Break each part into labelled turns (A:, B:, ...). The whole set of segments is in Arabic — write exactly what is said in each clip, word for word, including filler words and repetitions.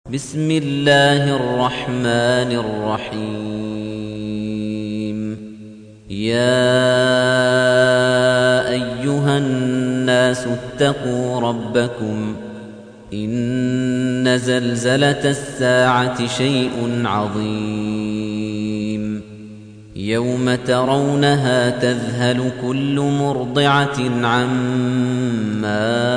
A: بسم الله الرحمن الرحيم. يا أيها الناس اتقوا ربكم إن زلزلة الساعة شيء عظيم يوم ترونها تذهل كل مرضعة عما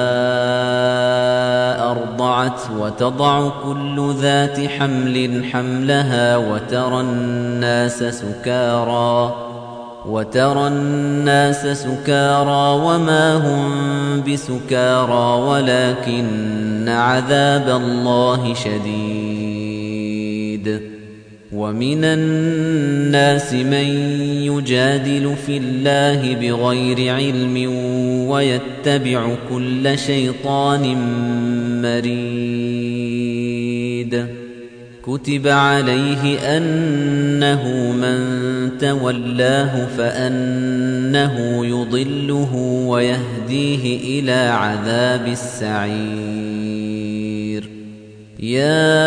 A: أرضعت وتضع كل ذات حمل حملها وترى الناس سكارى وترى الناس سكارى وما هم بسكارى ولكن عذاب الله شديد. ومن الناس من يجادل في الله بغير علم ويتبع كل شيطان مريد. كتب عليه أنه من تولاه فأنه يضله ويهديه إلى عذاب السعير. يا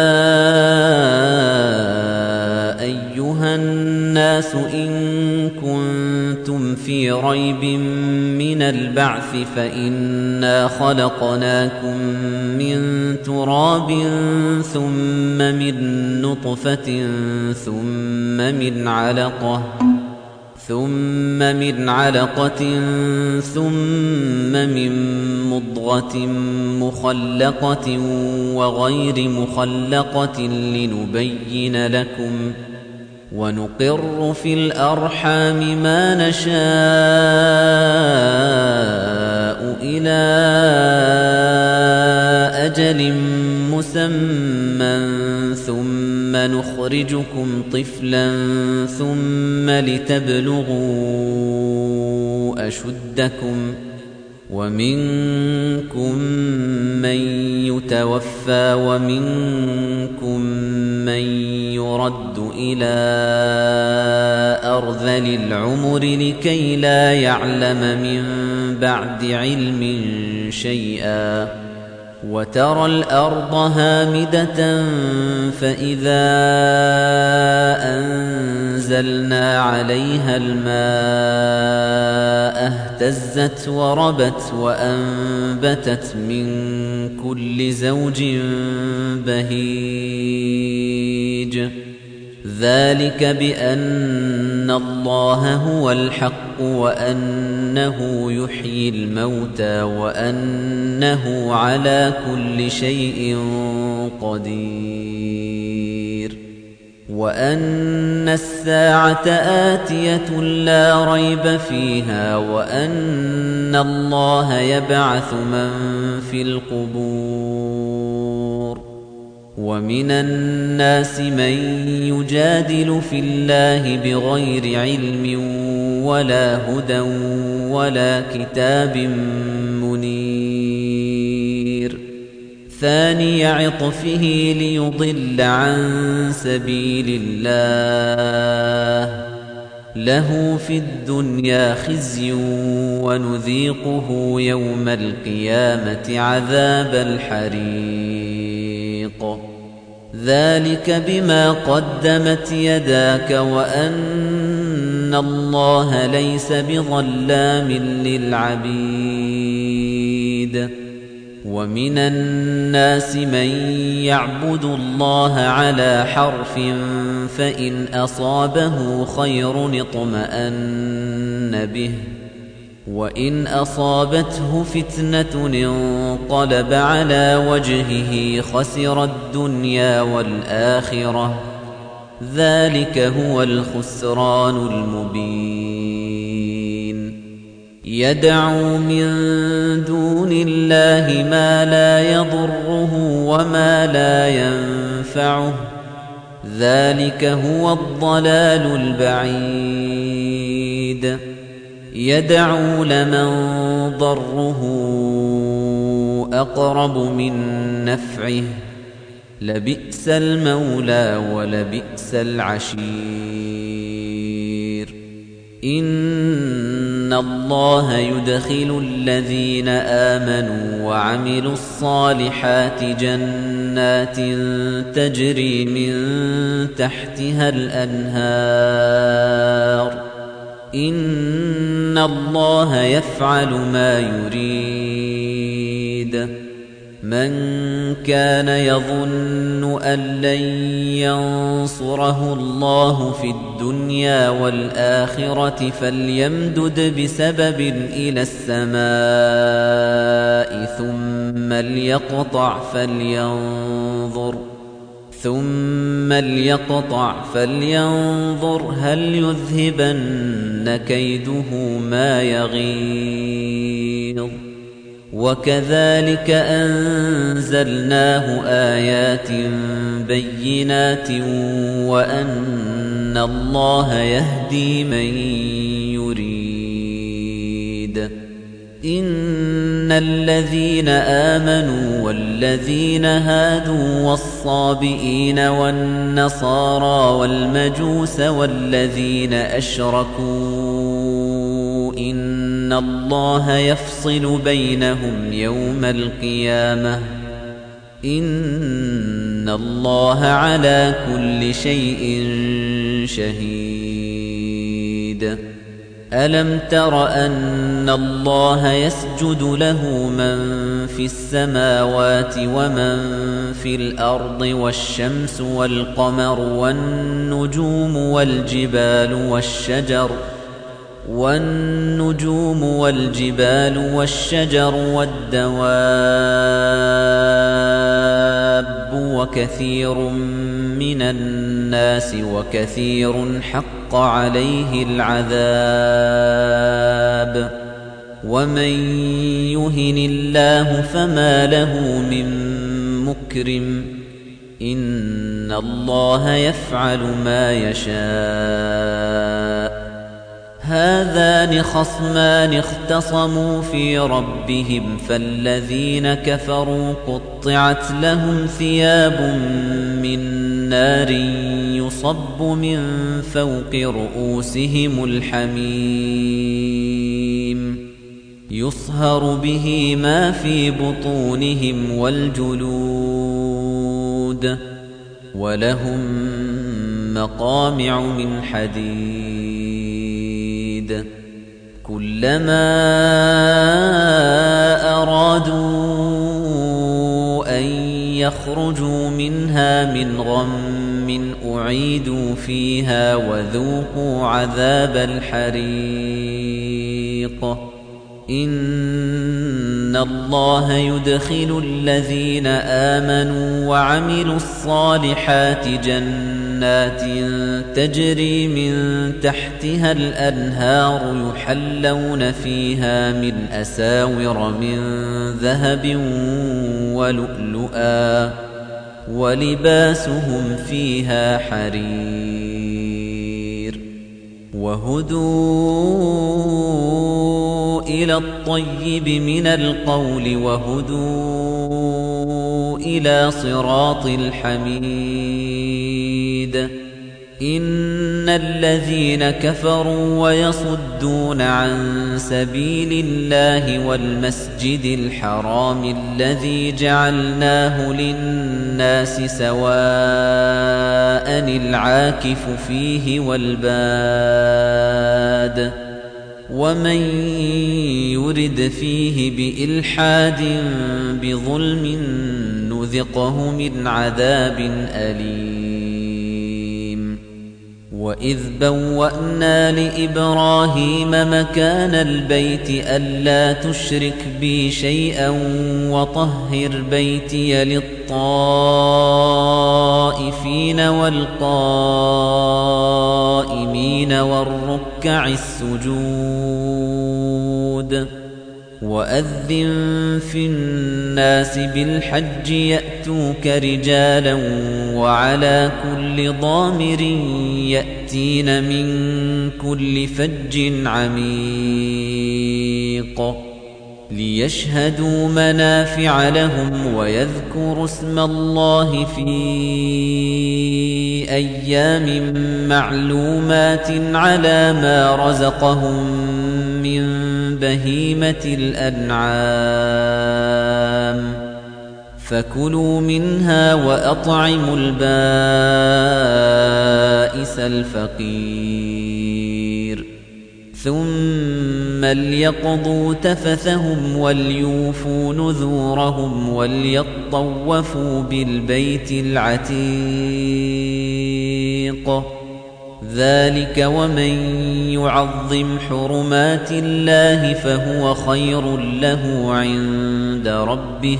A: أيها الناس إن كنتم في ريب من البعث فإنا خلقناكم من تراب ثم من نطفة ثم من علقة ثم من علقة ثم من مضغة مخلقة وغير مخلقة لنبين لكم ونقر في الأرحام ما نشاء إلى أجل مسمى ثم نخرجكم طفلا ثم لتبلغوا أشدكم ومنكم من يتوفى ومنكم من يرد إلى أرذل العمر لكي لا يعلم من بعد علم شيئا. وترى الأرض هامدة فإذا أنزلنا عليها الماء اهتزت وربت وأنبتت من كل زوج بهيج. ذلك بأن الله هو الحق وأنه يحيي الموتى وأنه على كل شيء قدير. وأن الساعة آتية لا ريب فيها وأن الله يبعث من في القبور. ومن الناس من يجادل في الله بغير علم ولا هدى ولا كتاب منير. ثاني عطفه ليضل عن سبيل الله له في الدنيا خزي ونذيقه يوم القيامة عذاب الحريق. ذلك بما قدمت يداك وأن الله ليس بظلام للعبيد. ومن الناس من يعبد الله على حرف فإن أصابه خير اطمأن به وإن أصابته فتنة انقلب على وجهه خسر الدنيا والآخرة. ذلك هو الخسران المبين. يدعو من دون الله ما لا يضره وما لا ينفعه. ذلك هو الضلال البعيد. يدعو لمن ضره أقرب من نفعه لبئس المولى ولبئس العشير. إن الله يدخل الذين آمنوا وعملوا الصالحات جنات جنات تجري من تحتها الأنهار إن الله يفعل ما يريد من كان يظن أن لن ينصره الله في الدنيا والآخرة فليمدد بسبب إلى السماء ثم ليقطع فلينظر ثم ليقطع فلينظر هل يذهبن كيده ما يغيظ وكذلك أنزلناه آيات بينات وأن الله يهدي من يريد إن الذين آمنوا والذين هادوا والصابئين والنصارى والمجوس والذين أشركوا إن الله يفصل بينهم يوم القيامة إن الله على كل شيء شهيد ألم تر أن الله يسجد له من في السماوات ومن في الأرض والشمس والقمر والنجوم والجبال والشجر والنجوم والجبال والشجر والدواب وكثير من الناس وكثير حق عليه العذاب ومن يهن الله فما له من مكرم إن الله يفعل ما يشاء هذان خصمان اختصموا في ربهم فالذين كفروا قطعت لهم ثياب من نار يصب من فوق رؤوسهم الحميم يصهر به ما في بطونهم والجلود ولهم مقامع من حديد كلما أرادوا أن يخرجوا منها من غم أعيدوا فيها وذوقوا عذاب الحريق إن الله يدخل الذين آمنوا وعملوا الصالحات جنات تجري من تحتها الأنهار يحلون فيها من أساور من ذهب ولؤلؤا ولباسهم فيها حرير وهدوا إلى الطيب من القول وهدوا إلى صراط الحميد إن الذين كفروا ويصدون عن سبيل الله والمسجد الحرام الذي جعلناه للناس سواء العاكف فيه والباد ومن يرد فيه بإلحاد بظلم نذقه من عذاب أليم وإذ بوأنا لإبراهيم مكان البيت ألا تشرك بي شيئا وطهر بيتي للطائفين والقائمين والركع السجود وأذن في الناس بالحج يأتوك رجالا وعلى كل ضامر يأتين من كل فج عميق ليشهدوا منافع لهم ويذكروا اسم الله في أيام معلومات على ما رزقهم من بهيمة الأنعام فكلوا منها وأطعموا البائس الفقير ثم ليقضوا تفثهم وليوفوا نذورهم وليطوفوا بالبيت العتيق ذلك ومن يعظم حرمات الله فهو خير له عند ربه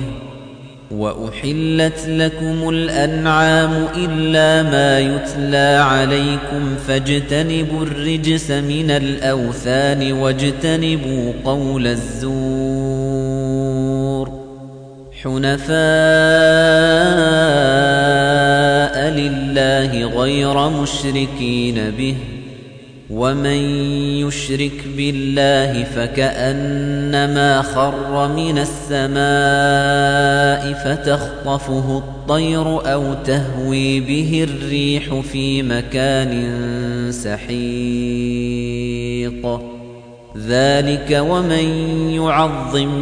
A: وأحلت لكم الأنعام إلا ما يتلى عليكم فاجتنبوا الرجس من الأوثان واجتنبوا قول الزور حنفاء لله غير مشركين به ومن يشرك بالله فكأنما خر من السماء فتخطفه الطير أو تهوي به الريح في مكان سحيق ذلك ومن يعظم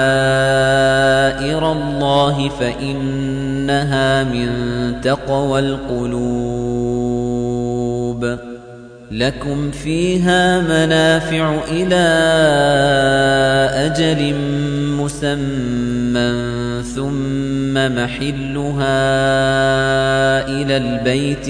A: شعائر الله فإنها من تقوى القلوب لكم فيها منافع إلى أجل مسمى ثم محلها إلى البيت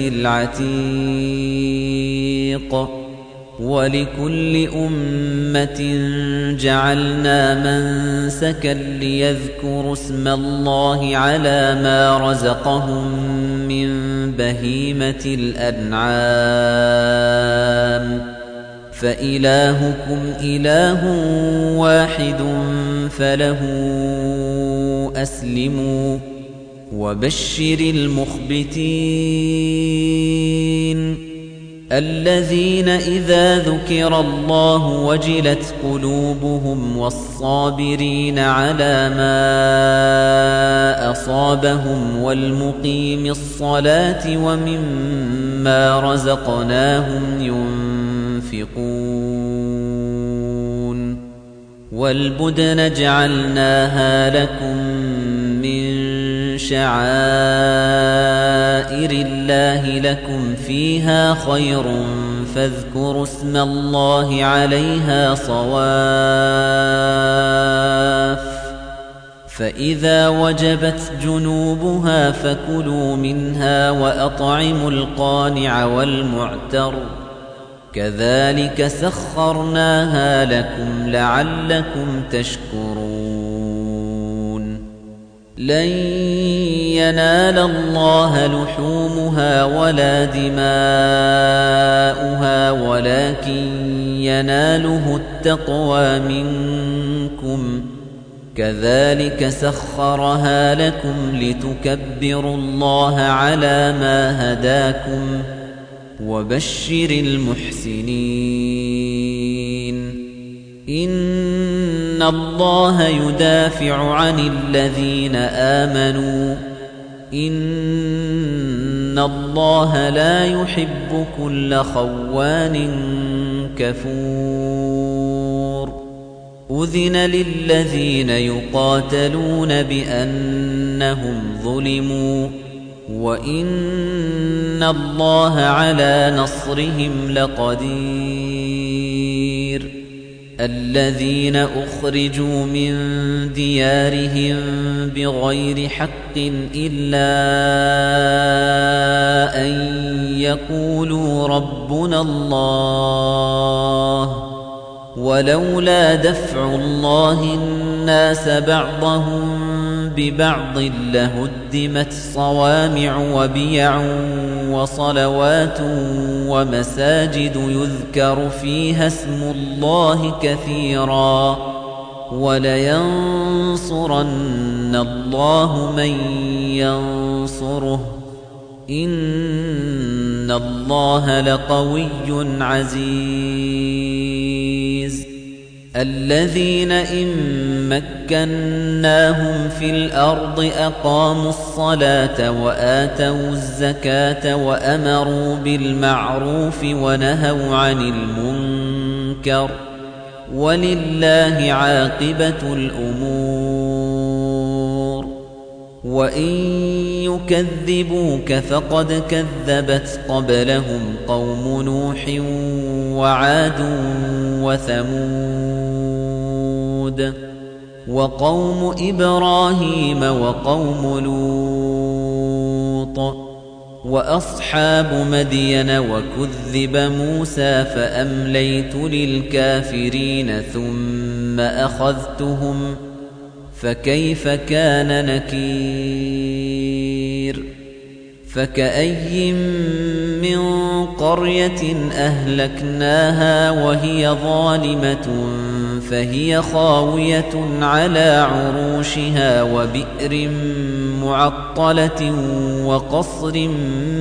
A: العتيق ولكل أمة جعلنا منسكا ليذكروا اسم الله على ما رزقهم من بهيمة الأنعام فإلهكم إله واحد فله أسلموا وبشر المخبتين الذين إذا ذكر الله وجلت قلوبهم والصابرين على ما أصابهم والمقيم الصلاة ومما رزقناهم ينفقون والبدن جعلناها لكم من شعائر الله لكم فيها خير فاذكروا اسم الله عليها صواف فإذا وجبت جنوبها فكلوا منها وأطعموا القانع والمعتر كذلك سخرناها لكم لعلكم تشكرون لن ينال الله لحومها ولا دماؤها ولكن يناله التقوى منكم كذلك سخرها لكم لتكبروا الله على ما هداكم وبشر المحسنين إن الله يدافع عن الذين آمنوا إن الله لا يحب كل خوان كفور أذن للذين يقاتلون بأنهم ظلموا وإن الله على نصرهم لقدير الذين أخرجوا من ديارهم بغير حق إلا أن يقولوا ربنا الله ولولا دفع الله الناس بعضهم ببعض لهدمت صوامع وبيع وصلوات ومساجد يذكر فيها اسم الله كثيرا ولينصرن الله من ينصره إن الله لقوي عزيز الذين إن مكناهم في الأرض أقاموا الصلاة وآتوا الزكاة وأمروا بالمعروف ونهوا عن المنكر ولله عاقبة الأمور وَإِن يُكَذِّبُوكَ فَقَدْ كَذَّبَتْ قَبْلَهُمْ قَوْمُ نُوحٍ وَعَادٌ وَثَمُودُ وَقَوْمُ إِبْرَاهِيمَ وَقَوْمُ لُوطٍ وَأَصْحَابُ مَدْيَنَ وَكُذِّبَ مُوسَى فَأَمْلَيْتُ لِلْكَافِرِينَ ثُمَّ أَخَذْتُهُمْ فَكَيْفَ كَانَ نَكِيرِ فَكَأَيٍّ مِّن قَرْيَةٍ أَهْلَكْنَاهَا وَهِيَ ظَالِمَةٌ فَهِيَ خَاوِيَةٌ عَلَى عُرُوشِهَا وَبِئْرٍ مُّعَطَّلَةٍ وَقَصْرٍ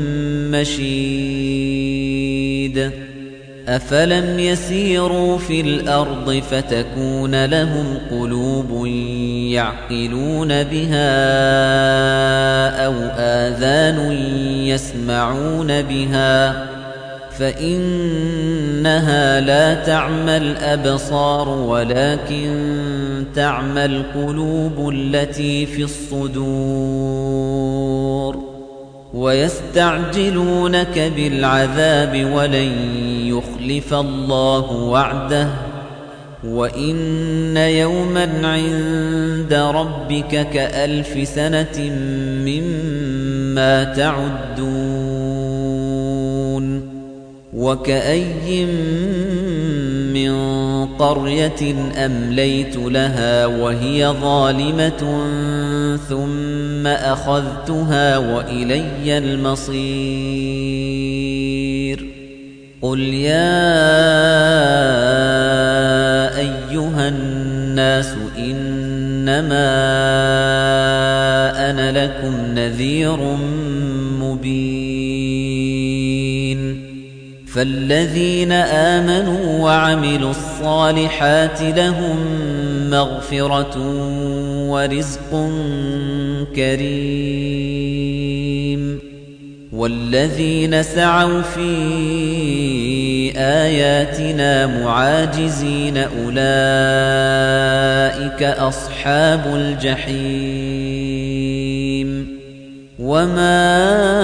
A: مَّشِيدٍ أَفَلَمْ يَسِيرُوا فِي الْأَرْضِ فَتَكُونَ لَهُمْ قُلُوبٌ يَعْقِلُونَ بِهَا أَوْ آذَانٌ يَسْمَعُونَ بِهَا فَإِنَّهَا لَا تَعْمَى الْأَبْصَارُ وَلَكِن تَعْمَى الْقُلُوبُ الَّتِي فِي الصُّدُورِ وَيَسْتَعْجِلُونَكَ بِالْعَذَابِ وَلَن يُخْلِفَ اللَّهُ وَعْدَهُ وَإِنَّ يَوْمًا عِندَ رَبِّكَ كَأَلْفِ سَنَةٍ مِّمَّا تَعُدُّونَ وَكَأَيٍّ مِّن قَرْيَةٍ أَمْلَيْتُ لَهَا وَهِيَ ظَالِمَةٌ ثُمَّ أَخَذْتُهَا وَإِلَيَّ الْمَصِيرُ قُلْ يَا أَيُّهَا النَّاسُ إِنَّمَا أَنَا لَكُمْ نَذِيرٌ مُبِينٌ فَالَّذِينَ آمَنُوا وَعَمِلُوا الصَّالِحَاتِ لَهُم مَّغْفِرَةٌ وَرِزْقٌ كَرِيمٌ وَالَّذِينَ سَعَوْا فِي آيَاتِنَا مُعَاجِزِينَ أُولَئِكَ أَصْحَابُ الْجَحِيمِ وَمَا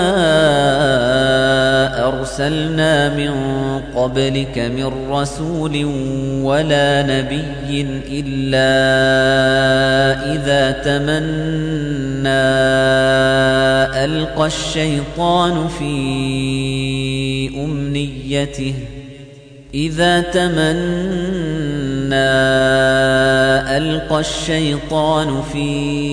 A: أَرْسَلْنَا مِن قَبْلِكَ مِن رَّسُولٍ وَلَا نَبِيٍّ إِلَّا إِذَا تَمَنَّىٰ أَلْقَى الشَّيْطَانُ فِي أُمْنِيَّتِهِ إِذَا تَمَنَّىٰ أَلْقَى الشَّيْطَانُ فِي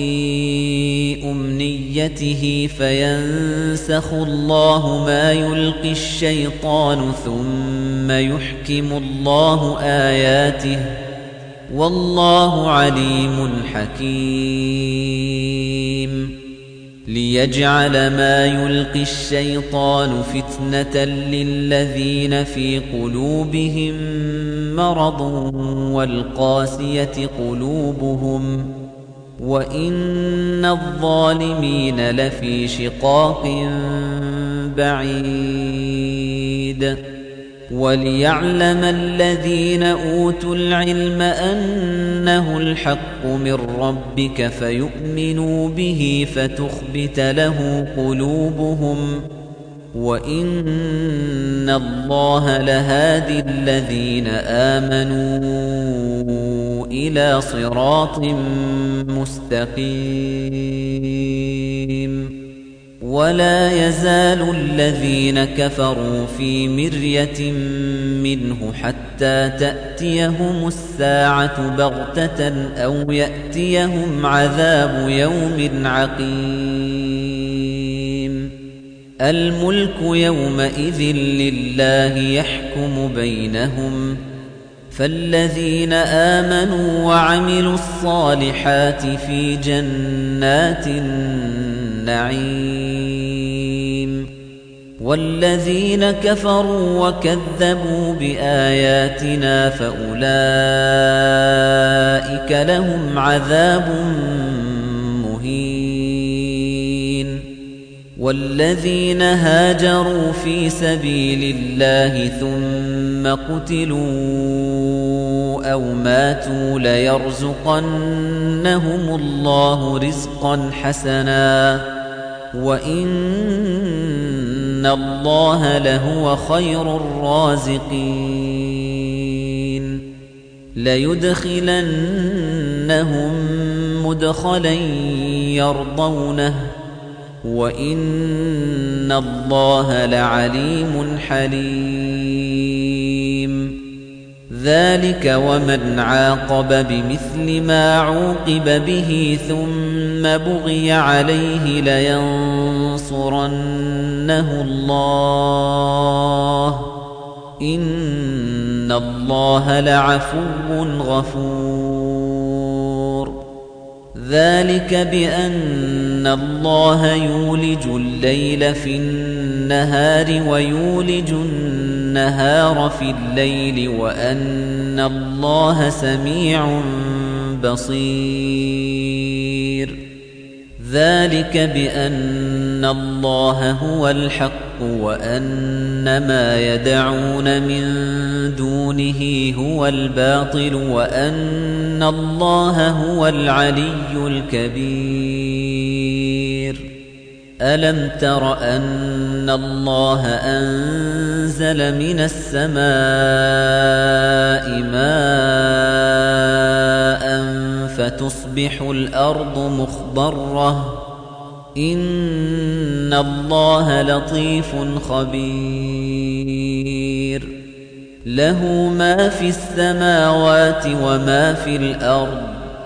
A: أُمْنِيَّتِهِ فَيَنسَخُ اللَّهُ مَا يُلْقِي الشَّيْطَانُ ثُمَّ يُحْكِمُ اللَّهُ آيَاتِهِ وَاللَّهُ عَلِيمٌ حَكِيمٌ لِيَجْعَلَ مَا يُلْقِي الشَّيْطَانُ فِتْنَةً لِّلَّذِينَ فِي قُلُوبِهِم مَّرَضٌ وَالْقَاسِيَةِ قُلُوبُهُمْ وَإِنَّ الظَّالِمِينَ لَفِي شِقَاقٍ بَعِيدٍ وَلِيَعْلَمَ الَّذِينَ أُوتُوا الْعِلْمَ أَنَّهُ الْحَقُّ مِن رَّبِّكَ فَيُؤْمِنُوا بِهِ فَتُخْبِتَ لَهُ قُلُوبُهُمْ وَإِنَّ اللَّهَ لَهَادِي الَّذِينَ آمَنُوا إِلَى صِرَاطٍ مُّسْتَقِيمٍ وَلَا يَزَالُ الَّذِينَ كَفَرُوا فِي مِرْيَةٍ مِّنْهُ حَتَّىٰ تَأْتِيَهُمُ السَّاعَةُ بَغْتَةً أَوْ يَأْتِيَهُمْ عَذَابُ يَوْمٍ عَقِيمٍ الْمُلْكُ يَوْمَئِذٍ لِّلَّهِ يَحْكُمُ بَيْنَهُمْ فَالَّذِينَ آمَنُوا وَعَمِلُوا الصَّالِحَاتِ فِي جَنَّاتِ النَّعِيمِ وَالَّذِينَ كَفَرُوا وَكَذَّبُوا بِآيَاتِنَا فَأُولَئِكَ لَهُمْ عَذَابٌ مُّهِينٌ والذين هاجروا في سبيل الله ثم قتلوا أو ماتوا ليرزقنهم الله رزقا حسنا وإن الله لهو خير الرازقين ليدخلنهم مدخلا يرضونه وَإِنَّ اللَّهَ لَعَلِيمٌ حَلِيمٌ ذَلِكَ وَمَنْ عَاقَبَ بِمِثْلِ مَا عُوقِبَ بِهِ ثُمَّ بُغِيَ عَلَيْهِ لَيَنصُرَنَّهُ اللَّهُ إِنَّ اللَّهَ لَعَفُوٌّ غَفُورٌ ذَلِكَ بِأَنَّ اللَّهَ يُولِجُ اللَّيْلَ فِي النَّهَارِ وَيُولِجُ النَّهَارَ فِي اللَّيْلِ وَأَنَّ اللَّهَ سَمِيعٌ بَصِيرٌ ذَلِكَ بِأَنَّ اللَّهَ هُوَ الْحَقُّ وَأَنَّ مَا يَدْعُونَ مِن دُونِهِ هُوَ الْبَاطِلُ وَأَنَّ اللَّهَ هُوَ الْعَلِيُّ الْكَبِيرُ أَلَمْ تَرَ أَنَّ اللَّهَ أَنزَلَ مِنَ السَّمَاءِ مَاءً فَتُصْبِحُ الْأَرْضُ مُخْضَرَّةً إِنَّ اللَّهَ لَطِيفٌ خَبِيرٌ لَهُ مَا فِي السَّمَاوَاتِ وَمَا فِي الْأَرْضِ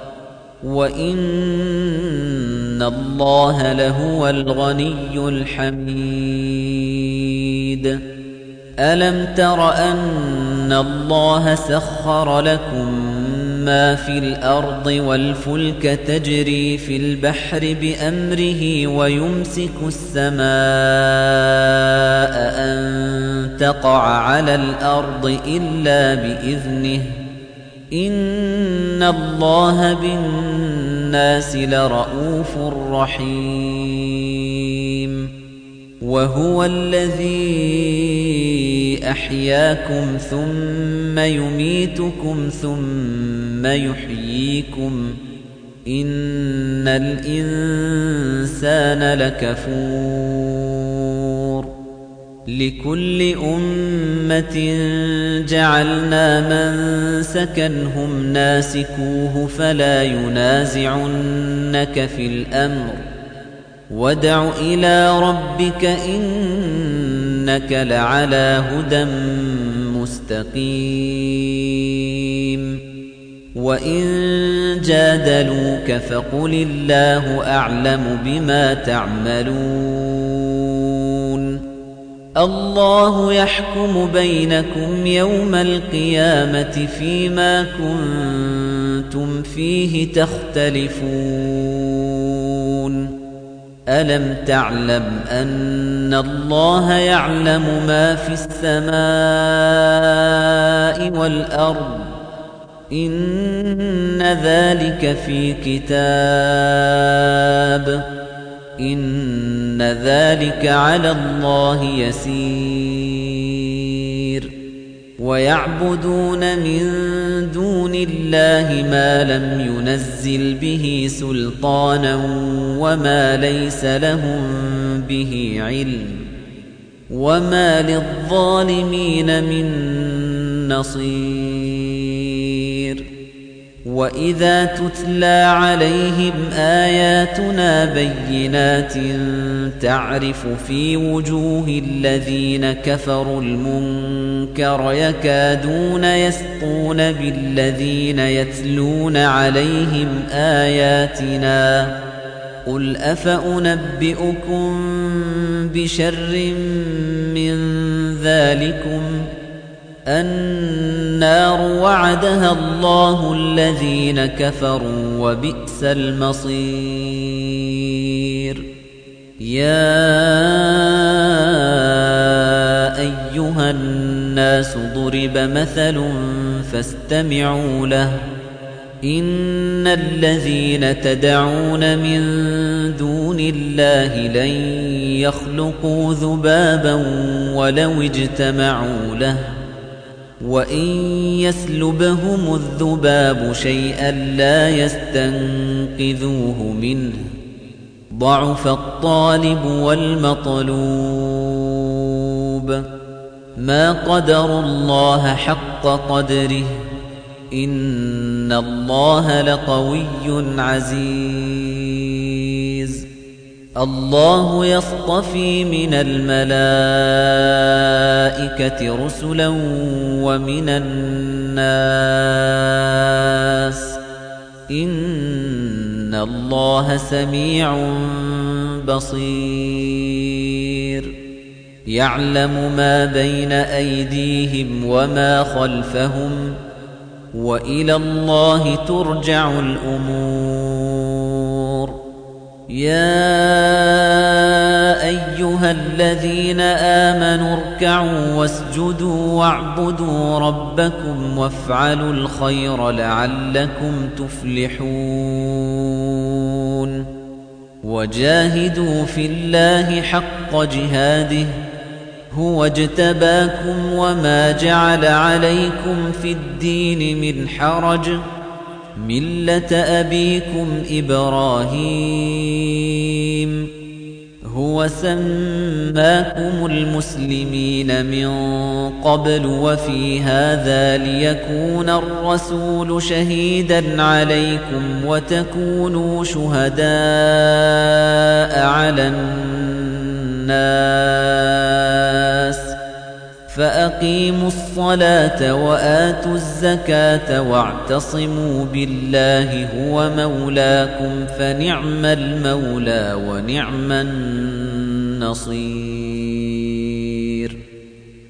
A: وَإِنَّ اللَّهَ لَهُوَ الْغَنِيُّ الْحَمِيدُ أَلَمْ تَرَ أَنَّ اللَّهَ سَخَّرَ لَكُم مَّا فِي الْأَرْضِ وَالْفُلْكَ تَجْرِي فِي الْبَحْرِ بِأَمْرِهِ وَيُمْسِكُ السَّمَاءَ أَن تَقَعَ عَلَى الْأَرْضِ إِلَّا بِإِذْنِهِ إِنَّ اللَّهَ بِالنَّاسِ لَرَءُوفٌ رَّحِيمٌ وَهُوَ الَّذِي أَحْيَاكُمْ ثُمَّ يُمِيتُكُمْ ثُمَّ يُحْيِيكُمْ إِنَّ الْإِنسَانَ لَكَفُورٌ لِكُلِّ أُمَّةٍ جَعَلْنَا مَنسَكًا هُمْ نَاسِكُوهُ فَلَا يُنَازِعُنَّكَ فِي الْأَمْرِ وَادْعُ إِلَى رَبِّكَ إِنَّكَ لَعَلَى هُدًى مُسْتَقِيمٍ وَإِن جَادَلُوكَ فَقُلِ اللَّهُ أَعْلَمُ بِمَا تَعْمَلُونَ اللَّهُ يَحْكُمُ بَيْنَكُمْ يَوْمَ الْقِيَامَةِ فِيمَا كُنتُمْ فِيهِ تَخْتَلِفُونَ أَلَمْ تَعْلَمْ أَنَّ اللَّهَ يَعْلَمُ مَا فِي السَّمَاءِ وَالْأَرْضِ إِنَّ ذَلِكَ فِي كِتَابٍ إِنَّ ذَلِكَ عَلَى اللَّهِ يَسِيرٌ وَيَعْبُدُونَ مِن دُونِ اللَّهِ مَا لَمْ يُنَزِّلْ بِهِ سُلْطَانًا وَمَا لَيْسَ لَهُم بِهِ عِلْمٌ وَمَا لِلظَّالِمِينَ مِن نَّصِيرٍ وَإِذَا تُتْلَى عَلَيْهِمْ آيَاتُنَا بَيِّنَاتٍ تَعْرِفُ فِي وُجُوهِ الَّذِينَ كَفَرُوا الْمُنكَرَ يَكَادُونَ يَسْطُونَ بِالَّذِينَ يَتْلُونَ عَلَيْهِمْ آيَاتِنَا قُلْ أَفَأُنَبِّئُكُم بِشَرٍّ مِّن ذَلِكُمْ النَّارُ وَعَدَهَا اللَّهُ الَّذِينَ كَفَرُوا وَبِئْسَ الْمَصِيرُ يَا أَيُّهَا النَّاسُ ضُرِبَ مَثَلٌ فَاسْتَمِعُوا لَهُ إن الذين تدعون من دون الله لن يخلقوا ذبابا ولو اجتمعوا له وإن يسلبهم الذباب شيئا لا يستنقذوه منه ضعف الطالب والمطلوب ما قدروا الله حق قدره إن الله لقوي عزيز الله يصطفي من الملائكة رسلا ومن الناس إن الله سميع بصير يعلم ما بين أيديهم وما خلفهم وإلى الله ترجع الأمور يا أيها الذين آمنوا اركعوا واسجدوا واعبدوا ربكم وافعلوا الخير لعلكم تفلحون وجاهدوا في الله حق جهاده هو اجتباكم وما جعل عليكم في الدين من حرج ملة أبيكم إبراهيم هو سماكم المسلمين من قبل وفي هذا ليكون الرسول شهيدا عليكم وتكونوا شهداء على الناس فأقيموا الصلاة وآتوا الزكاة واعتصموا بالله هو مولاكم فنعم المولى ونعم النصير